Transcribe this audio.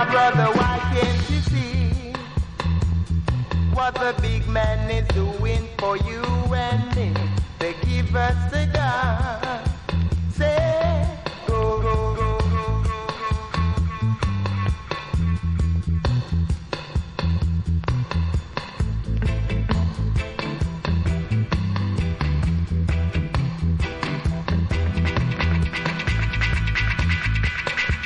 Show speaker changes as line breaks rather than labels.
brother, why can't you see what the big man is doing for you?